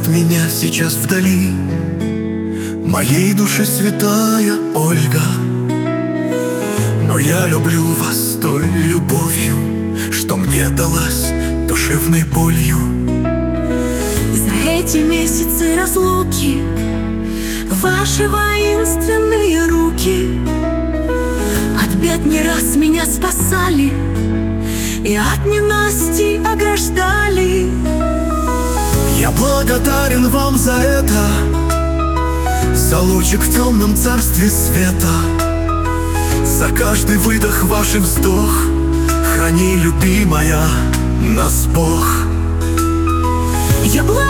от меня сейчас вдали, моей душе святая Ольга. Но я люблю вас той любовью, что мне далась душевной болью. За эти месяцы разлуки ваши воинственные руки от бед не раз меня спасали и от ненасти ограждали. Я благодарен вам за это, за лучик в темном царстве света, за каждый выдох, ваш вздох. Храни, любимая, нас Бог. Я